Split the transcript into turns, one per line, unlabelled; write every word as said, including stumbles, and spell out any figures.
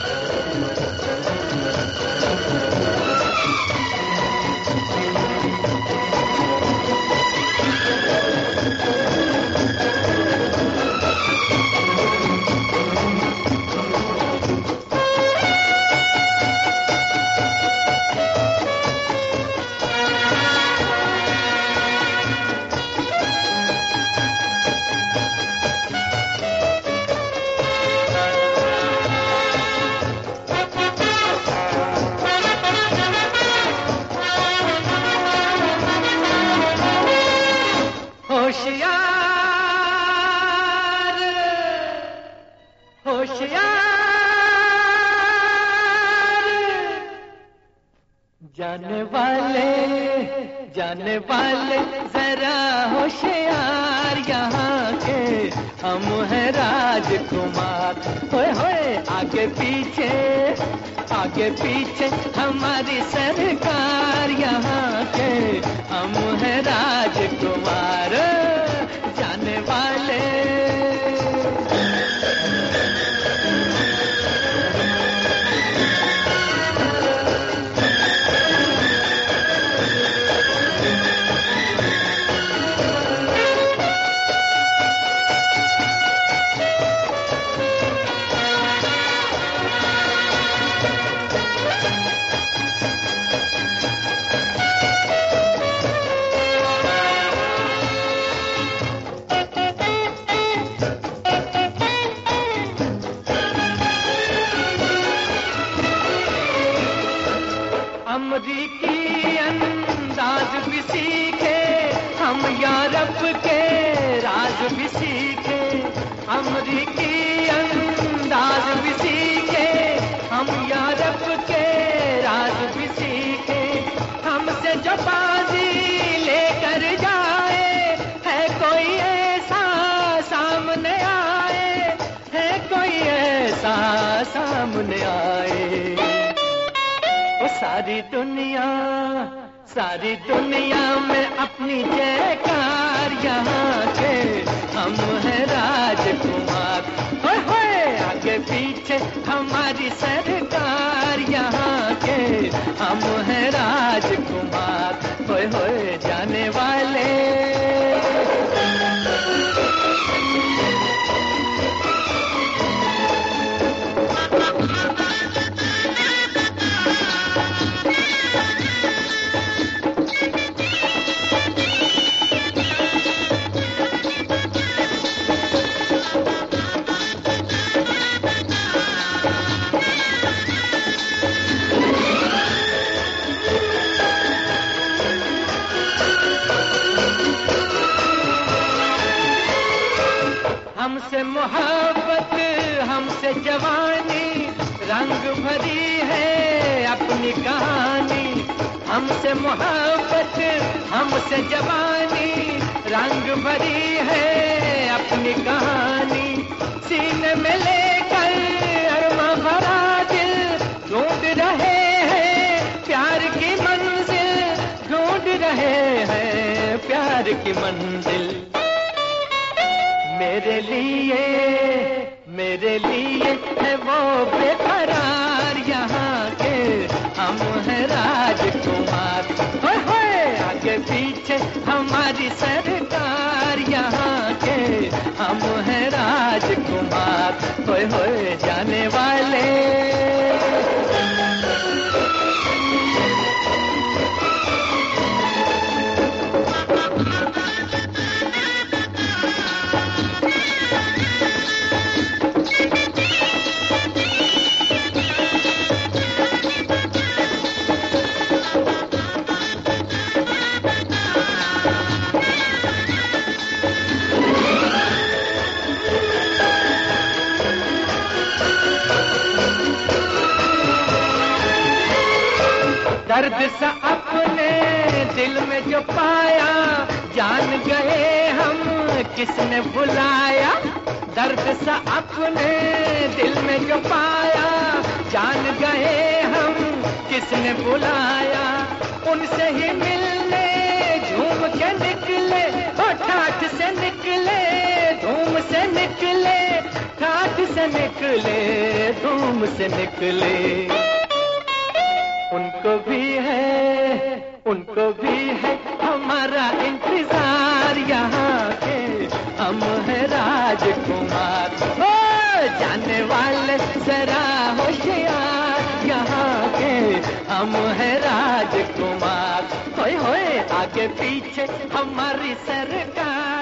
होशियार होशियार जाने वाले जाने वाले जरा होशियार यहाँ के हम हैं राजकुमार। होए होए आगे पीछे आगे पीछे हमारी सरकार यहाँ के हम हैं राजकुमार जाने वाले। अमरीकी अंदाज भी सीखे हम यूरोप के राज भी सीखे। अमरीकी अंदाज भी सीखे हम यूरोप के राज भी सीखे। हमसे जो बाजी लेकर जाए है कोई ऐसा सामने आए है कोई ऐसा सामने आए। सारी दुनिया सारी दुनिया में अपनी जयकार यहाँ के हम हैं राजकुमार। होए होए आगे पीछे हमारी सरकार यहाँ के हम हैं राजकुमार। होए होए जाने वाले हमसे मोहब्बत हमसे जवानी रंग भरी है अपनी कहानी। हमसे मोहब्बत हमसे जवानी रंग भरी है अपनी कहानी। सीने में लेकर अरमा भरा दिल ढूंढ रहे हैं प्यार की मंजिल ढूंढ रहे हैं प्यार की मंजिल। मेरे लिए मेरे लिए है वो बेकरार यहाँ के हम हैं राजकुमार। होए होए आगे पीछे हमारी सरकार यहाँ के हम हैं राजकुमार। होए होए जाने वाले दर्द सा अपने दिल में जो पाया जान गए हम किसने बुलाया। दर्द सा अपने दिल में जो पाया जान गए हम किसने बुलाया। उनसे ही मिलने झूम के निकले और ठाठ से निकले धूम से निकले ठाठ से निकले धूम से निकले। उनको भी है, उनको भी है हमारा इंतजार, यहाँ के हम है राजकुमार। ओ जाने वाले जरा होशियार, यहाँ के हम है राजकुमार। होए होए आगे पीछे हमारी सरकार।